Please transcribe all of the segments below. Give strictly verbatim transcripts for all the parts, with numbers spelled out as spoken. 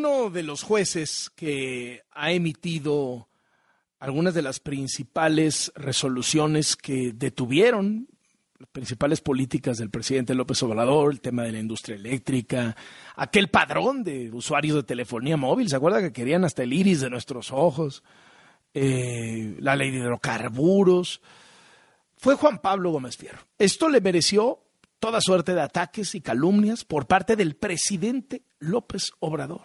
uno de los jueces que ha emitido algunas de las principales resoluciones que detuvieron las principales políticas del presidente López Obrador, el tema de la industria eléctrica, aquel padrón de usuarios de telefonía móvil, ¿se acuerda que querían hasta el iris de nuestros ojos? Eh, la ley de hidrocarburos. Fue Juan Pablo Gómez Fierro. Esto le mereció toda suerte de ataques y calumnias por parte del presidente López Obrador.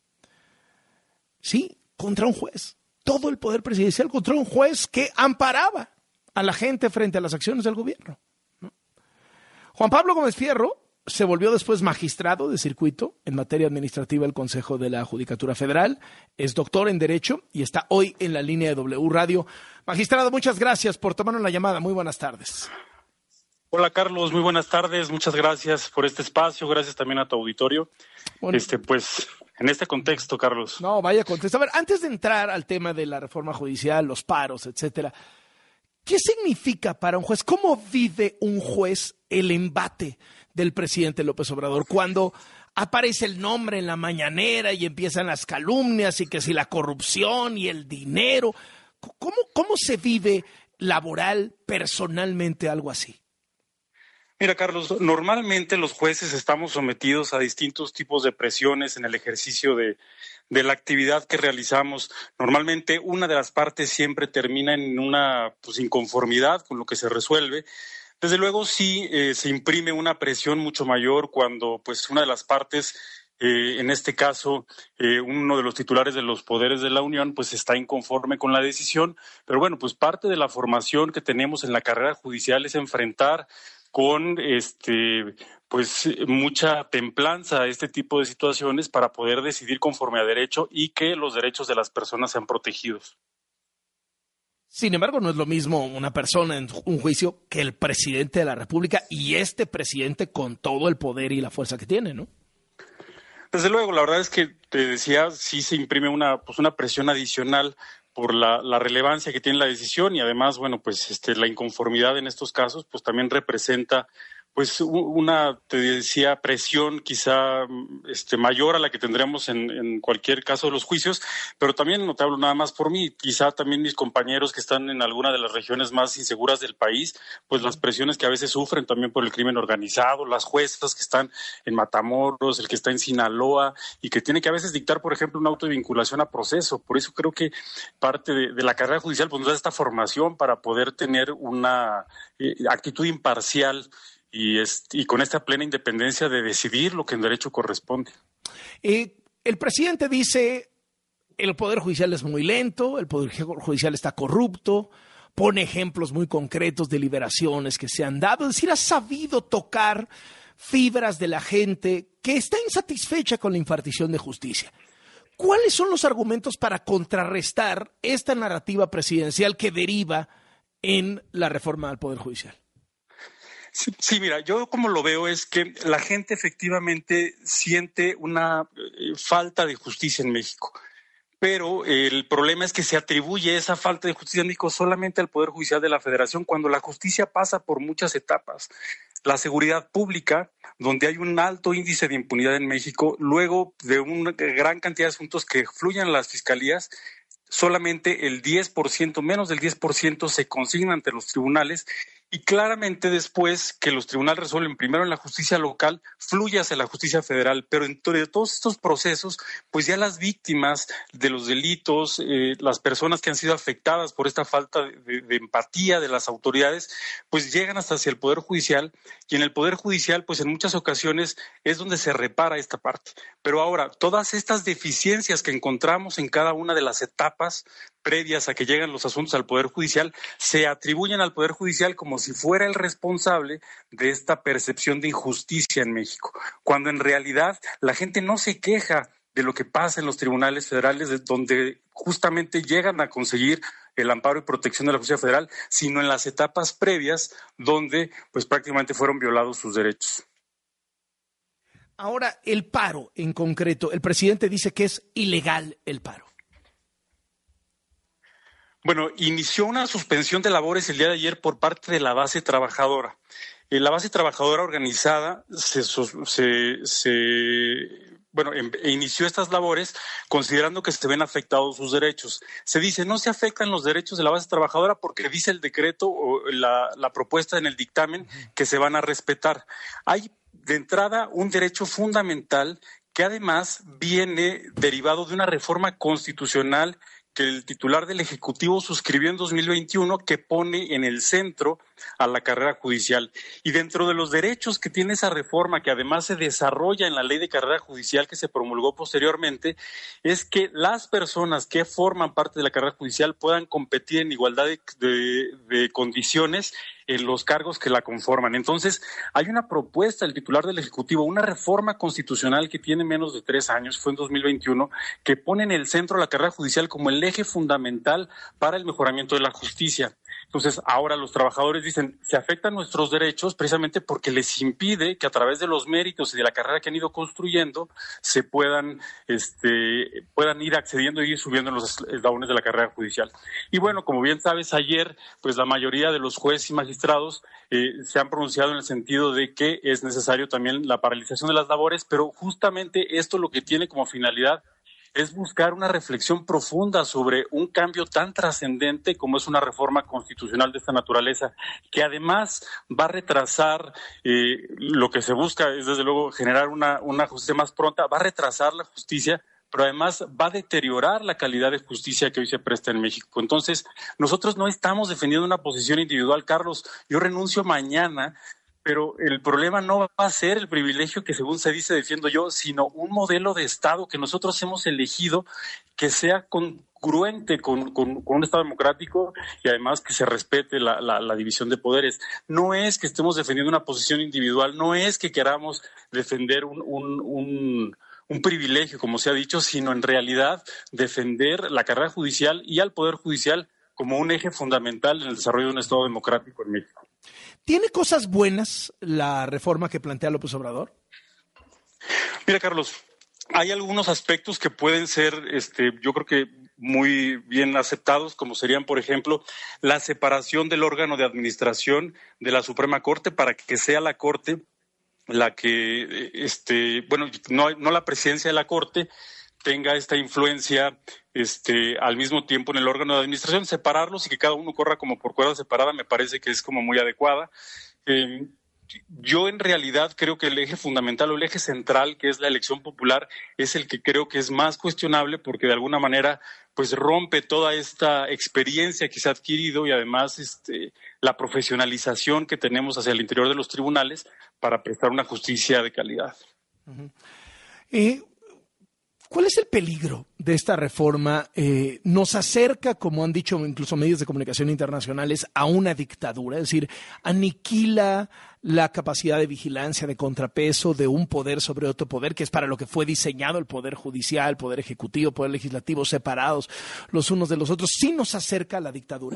Sí, contra un juez. Todo el poder presidencial contra un juez que amparaba a la gente frente a las acciones del gobierno, ¿no? Juan Pablo Gómez Fierro se volvió después magistrado de circuito en materia administrativa del Consejo de la Judicatura Federal, es doctor en Derecho y está hoy en la línea de W Radio. Magistrado, muchas gracias por tomarnos la llamada. Muy buenas tardes. Hola Carlos, muy buenas tardes. Muchas gracias por este espacio. Gracias también a tu auditorio. Bueno, este, pues, en este contexto, Carlos. No, vaya contexto. A ver, antes de entrar al tema de la reforma judicial, los paros, etcétera, ¿qué significa para un juez? ¿Cómo vive un juez el embate del presidente López Obrador cuando aparece el nombre en la mañanera y empiezan las calumnias y que si la corrupción y el dinero? ¿Cómo, cómo se vive laboral, personalmente, algo así? Mira, Carlos, normalmente los jueces estamos sometidos a distintos tipos de presiones en el ejercicio de, de la actividad que realizamos. Normalmente una de las partes siempre termina en una pues, inconformidad con lo que se resuelve. Desde luego sí eh, se imprime una presión mucho mayor cuando pues una de las partes, eh, en este caso eh, uno de los titulares de los poderes de la Unión, pues está inconforme con la decisión. Pero bueno, pues parte de la formación que tenemos en la carrera judicial es enfrentar con este pues mucha templanza a este tipo de situaciones para poder decidir conforme a derecho y que los derechos de las personas sean protegidos. Sin embargo, no es lo mismo una persona en un juicio que el presidente de la República y este presidente con todo el poder y la fuerza que tiene, ¿no? Desde luego, la verdad es que te decía, sí se imprime una pues una presión adicional por la, la relevancia que tiene la decisión y además, bueno, pues este, la inconformidad en estos casos, pues también representa, pues una, te decía, presión quizá este, mayor a la que tendremos en, en cualquier caso de los juicios, pero también no te hablo nada más por mí, quizá también mis compañeros que están en alguna de las regiones más inseguras del país, pues las presiones que a veces sufren también por el crimen organizado, las juezas que están en Matamoros, el que está en Sinaloa y que tiene que a veces dictar, por ejemplo, un auto de vinculación a proceso. Por eso creo que parte de, de la carrera judicial pues nos da esta formación para poder tener una eh, actitud imparcial Y, es, y con esta plena independencia de decidir lo que en derecho corresponde. Eh, el presidente dice, el Poder Judicial es muy lento, el Poder Judicial está corrupto, pone ejemplos muy concretos de liberaciones que se han dado, es decir, ha sabido tocar fibras de la gente que está insatisfecha con la impartición de justicia. ¿Cuáles son los argumentos para contrarrestar esta narrativa presidencial que deriva en la reforma al Poder Judicial? Sí, sí, mira, yo como lo veo es que la gente efectivamente siente una eh, falta de justicia en México, pero el problema es que se atribuye esa falta de justicia en México solamente al Poder Judicial de la Federación cuando la justicia pasa por muchas etapas. La seguridad pública, donde hay un alto índice de impunidad en México, luego de una gran cantidad de asuntos que fluyen a las fiscalías, solamente el diez por ciento, menos del diez por ciento se consigna ante los tribunales y claramente después que los tribunales resuelven primero en la justicia local, fluye hacia la justicia federal. Pero entre todos estos procesos, pues ya las víctimas de los delitos, eh, las personas que han sido afectadas por esta falta de, de empatía de las autoridades, pues llegan hasta hacia el Poder Judicial y en el Poder Judicial, pues en muchas ocasiones es donde se repara esta parte. Pero ahora, todas estas deficiencias que encontramos en cada una de las etapas previas a que llegan los asuntos al Poder Judicial, se atribuyen al Poder Judicial como si fuera el responsable de esta percepción de injusticia en México, cuando en realidad la gente no se queja de lo que pasa en los tribunales federales, donde justamente llegan a conseguir el amparo y protección de la justicia federal, sino en las etapas previas donde pues prácticamente fueron violados sus derechos. Ahora, el paro en concreto, el presidente dice que es ilegal el paro. Bueno, inició una suspensión de labores el día de ayer por parte de la base trabajadora. Eh, la base trabajadora organizada se, se, se bueno, em, inició estas labores considerando que se ven afectados sus derechos. Se dice, no se afectan los derechos de la base trabajadora porque dice el decreto o la, la propuesta en el dictamen que se van a respetar. Hay de entrada un derecho fundamental que además viene derivado de una reforma constitucional que el titular del Ejecutivo suscribió en dos mil veintiuno, que pone en el centro a la carrera judicial. Y dentro de los derechos que tiene esa reforma, que además se desarrolla en la Ley de Carrera Judicial que se promulgó posteriormente, es que las personas que forman parte de la carrera judicial puedan competir en igualdad de, de, de condiciones en los cargos que la conforman. Entonces, hay una propuesta del titular del Ejecutivo, una reforma constitucional que tiene menos de tres años, fue en dos mil veintiuno, que pone en el centro la carrera judicial como el eje fundamental para el mejoramiento de la justicia. Entonces, ahora los trabajadores dicen, se afectan nuestros derechos precisamente porque les impide que a través de los méritos y de la carrera que han ido construyendo se puedan, este, puedan ir accediendo y ir subiendo en los eslabones de la carrera judicial. Y bueno, como bien sabes, ayer, pues la mayoría de los jueces y magistrados eh, se han pronunciado en el sentido de que es necesario también la paralización de las labores, pero justamente esto lo que tiene como finalidad es buscar una reflexión profunda sobre un cambio tan trascendente como es una reforma constitucional de esta naturaleza, que además va a retrasar, eh, lo que se busca es desde luego generar una, una justicia más pronta, va a retrasar la justicia, pero además va a deteriorar la calidad de justicia que hoy se presta en México. Entonces, nosotros no estamos defendiendo una posición individual, Carlos. Yo renuncio mañana, pero el problema no va a ser el privilegio que según se dice defiendo yo, sino un modelo de Estado que nosotros hemos elegido que sea congruente con, con, con un Estado democrático y además que se respete la, la, la división de poderes. No es que estemos defendiendo una posición individual, no es que queramos defender un, un, un, un privilegio, como se ha dicho, sino en realidad defender la carrera judicial y al Poder Judicial como un eje fundamental en el desarrollo de un Estado democrático en México. ¿Tiene cosas buenas la reforma que plantea López Obrador? Mira, Carlos, hay algunos aspectos que pueden ser, este, yo creo que muy bien aceptados, como serían, por ejemplo, la separación del órgano de administración de la Suprema Corte para que sea la Corte la que, este, bueno, no, no la presidencia de la Corte tenga esta influencia este, al mismo tiempo en el órgano de administración, separarlos y que cada uno corra como por cuerda separada, me parece que es como muy adecuada. Eh, yo en realidad creo que el eje fundamental o el eje central, que es la elección popular, es el que creo que es más cuestionable porque de alguna manera pues rompe toda esta experiencia que se ha adquirido y además este, la profesionalización que tenemos hacia el interior de los tribunales para prestar una justicia de calidad. Uh-huh. Eh... ¿Cuál es el peligro de esta reforma? Eh, nos acerca, como han dicho incluso medios de comunicación internacionales, a una dictadura, es decir, aniquila la capacidad de vigilancia, de contrapeso de un poder sobre otro poder, que es para lo que fue diseñado el poder judicial, el poder ejecutivo, el poder legislativo, separados los unos de los otros. ¿Sí nos acerca a la dictadura?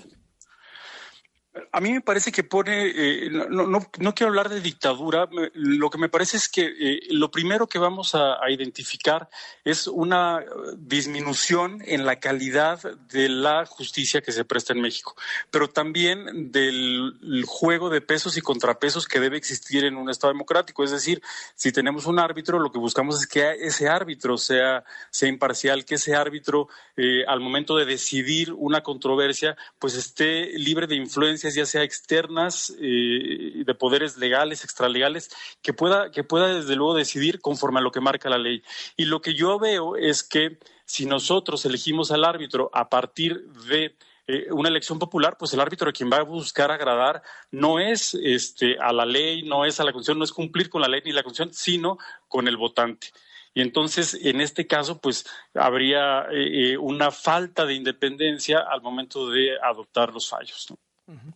A mí me parece que pone, eh, no, no, no quiero hablar de dictadura, me, lo que me parece es que eh, lo primero que vamos a, a identificar es una disminución en la calidad de la justicia que se presta en México, pero también del juego de pesos y contrapesos que debe existir en un Estado democrático. Es decir, si tenemos un árbitro, lo que buscamos es que ese árbitro sea, sea imparcial, que ese árbitro eh, al momento de decidir una controversia, pues esté libre de influencia, ya sea externas, eh, de poderes legales, extralegales, que pueda, que pueda desde luego decidir conforme a lo que marca la ley. Y lo que yo veo es que si nosotros elegimos al árbitro a partir de eh, una elección popular, pues el árbitro a quien va a buscar agradar no es este, a la ley, no es a la Constitución, no es cumplir con la ley ni la Constitución, sino con el votante. Y entonces, en este caso, pues habría eh, una falta de independencia al momento de adoptar los fallos, ¿no? Uh-huh.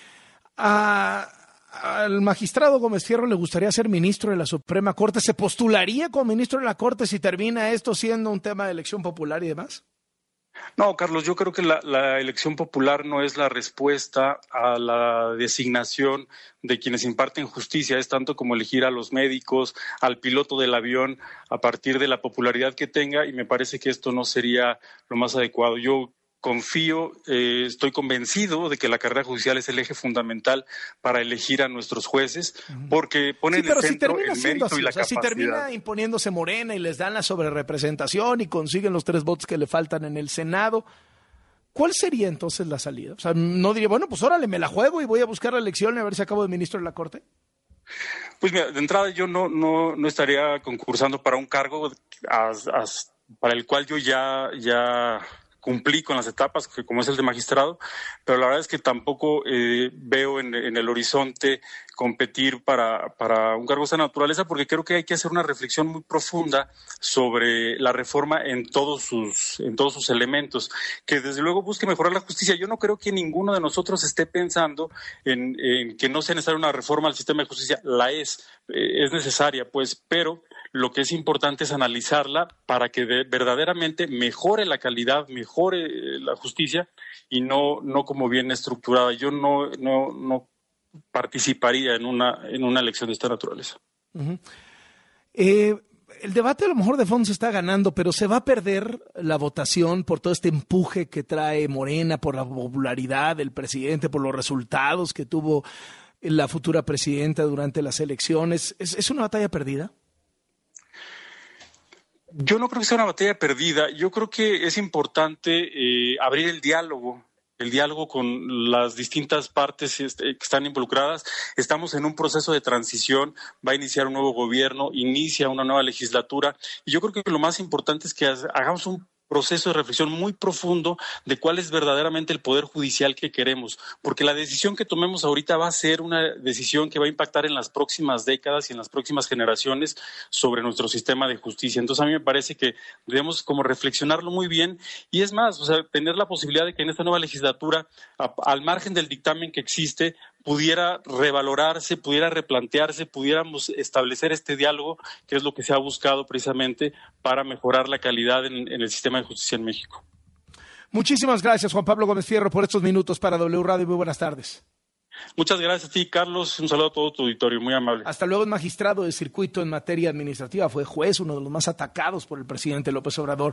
A, al magistrado Gómez Fierro le gustaría ser ministro de la Suprema Corte. ¿Se postularía como ministro de la Corte si termina esto siendo un tema de elección popular y demás? No, Carlos, yo creo que la, la elección popular no es la respuesta a la designación de quienes imparten justicia, es tanto como elegir a los médicos, al piloto del avión, a partir de la popularidad que tenga, y me parece que esto no sería lo más adecuado. Yo confío, eh, estoy convencido de que la carrera judicial es el eje fundamental para elegir a nuestros jueces, porque ponen sí, pero el centro si el mérito así, y la o sea, capacidad. Si termina imponiéndose Morena y les dan la sobrerepresentación y consiguen los tres votos que le faltan en el Senado, ¿cuál sería entonces la salida? O sea, no diría, bueno, pues órale, me la juego y voy a buscar la elección y a ver si acabo de ministro de la Corte. Pues mira, de entrada yo no, no, no estaría concursando para un cargo as, as, para el cual yo ya, ya cumplí con las etapas, que como es el de magistrado, pero la verdad es que tampoco eh, veo en, en el horizonte competir para, para un cargo de esa naturaleza, porque creo que hay que hacer una reflexión muy profunda sobre la reforma en todos sus, en todos sus elementos, que desde luego busque mejorar la justicia. Yo no creo que ninguno de nosotros esté pensando en, en que no sea necesaria una reforma al sistema de justicia. La es, eh, es necesaria, pues, pero lo que es importante es analizarla para que de, verdaderamente mejore la calidad, mejore eh, la justicia y no, no como viene estructurada. Yo no, no, no participaría en una, en una elección de esta naturaleza. Uh-huh. Eh, el debate a lo mejor de fondo se está ganando, pero se va a perder la votación por todo este empuje que trae Morena, por la popularidad del presidente, por los resultados que tuvo la futura presidenta durante las elecciones. ¿Es, es una batalla perdida? Yo no creo que sea una batalla perdida. Yo creo que es importante eh, abrir el diálogo. el diálogo con las distintas partes este, que están involucradas. Estamos en un proceso de transición, va a iniciar un nuevo gobierno, inicia una nueva legislatura, y yo creo que lo más importante es que hagamos un proceso de reflexión muy profundo de cuál es verdaderamente el poder judicial que queremos, porque la decisión que tomemos ahorita va a ser una decisión que va a impactar en las próximas décadas y en las próximas generaciones sobre nuestro sistema de justicia. Entonces a mí me parece que debemos como reflexionarlo muy bien, y es más, o sea, tener la posibilidad de que en esta nueva legislatura, a, al margen del dictamen que existe, pudiera revalorarse, pudiera replantearse, pudiéramos establecer este diálogo, que es lo que se ha buscado precisamente para mejorar la calidad en, en el sistema de justicia en México. Muchísimas gracias, Juan Pablo Gómez Fierro, por estos minutos para W Radio. Muy buenas tardes. Muchas gracias a ti, Carlos. Un saludo a todo tu auditorio, muy amable. Hasta luego. Es magistrado de circuito en materia administrativa, fue juez, uno de los más atacados por el presidente López Obrador.